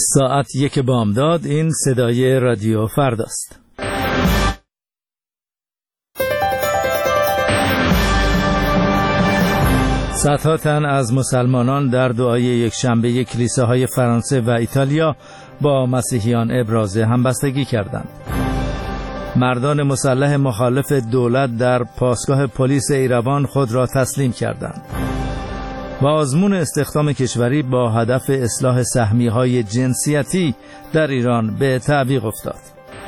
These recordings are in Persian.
ساعت 1 بامداد. این صدای رادیو فرداست. صدها تن از مسلمانان در دعای یکشنبه کلیساهای فرانسه و ایتالیا با مسیحیان ابراز همبستگی کردند. مردان مسلح مخالف دولت در پاسگاه پلیس ایروان خود را تسلیم کردند و آزمون استخدام کشوری با هدف اصلاح سهمیه‌های جنسیتی در ایران به تعویق افتاد.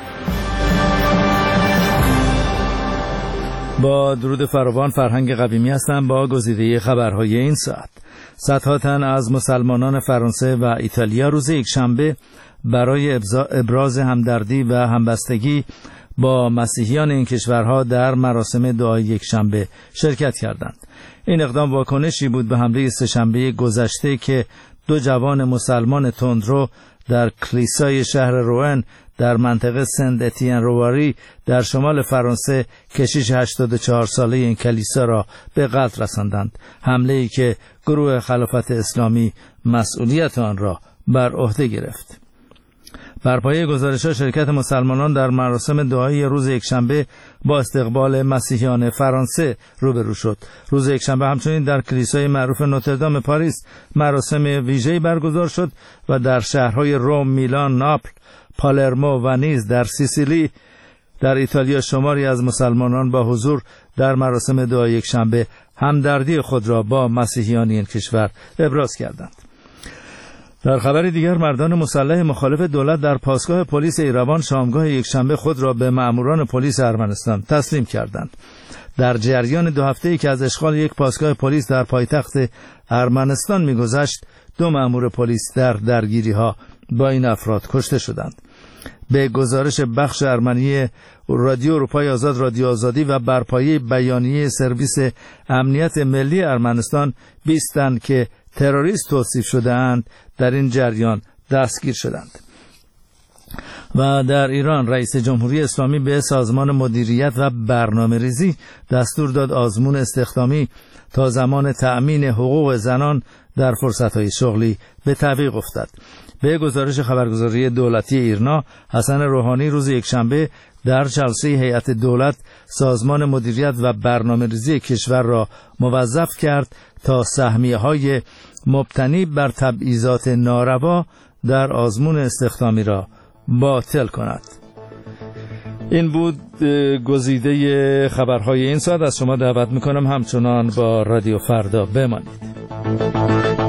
با درود فراوان، فرهنگ قویمی هستم با گزیده خبرهای این ساعت. صدها تن از مسلمانان فرانسه و ایتالیا روز یکشنبه برای ابراز همدردی و همبستگی با مسیحیان این کشورها در مراسم دعای یکشنبه شرکت کردند. این اقدام واکنشی بود به حمله سه‌شنبه گذشته که دو جوان مسلمان تندرو در کلیسای شهر روئن در منطقه سنت اتین رواری در شمال فرانسه کشیش 84 ساله این کلیسا را به قتل رساندند. حمله‌ای که گروه خلافت اسلامی مسئولیت آن را بر عهده گرفت. بر پایه گزارش‌ها شرکت مسلمانان در مراسم دعایی روز یکشنبه با استقبال مسیحیان فرانسه روبرو شد. روز یکشنبه همچنین در کلیسای معروف نوتردام پاریس مراسم ویژه‌ای برگزار شد و در شهرهای روم، میلان، ناپل، پالرمو و نیز در سیسیلی در ایتالیا شماری از مسلمانان با حضور در مراسم دعای یکشنبه همدردی خود را با مسیحیان این کشور ابراز کردند. در خبر دیگر، مردان مسلح مخالف دولت در پاسگاه پلیس ایروان شامگاه یکشنبه خود را به ماموران پلیس ارمنستان تسلیم کردند. در جریان 2 هفته‌ای که از اشغال یک پاسگاه پلیس در پایتخت ارمنستان می‌گذشت، 2 مأمور پلیس در درگیری‌ها با این افراد کشته شدند. به گزارش بخش ارمنی رادیو اروپای آزاد، رادیو آزادی و بر پایه بیانیه سرویس امنیت ملی ارمنستان، 20 تن که تروریست توصیف شده‌اند در این جریان دستگیر شدند. و در ایران، رئیس جمهوری اسلامی به سازمان مدیریت و برنامه‌ریزی دستور داد آزمون استخدامی تا زمان تأمین حقوق زنان در فرصت‌های شغلی به تعویق افتد. به گزارش خبرگزاری دولتی ایرنا، حسن روحانی روز یکشنبه در جلسه هیئت دولت سازمان مدیریت و برنامه‌ریزی کشور را موظف کرد تا سهمیه‌های مبتنی بر تبعیضات ناروا در آزمون استخدامی را باطل کند. این بود گزیده خبرهای این ساعت. از شما دعوت می‌کنم همچنان با رادیو فردا بمانید.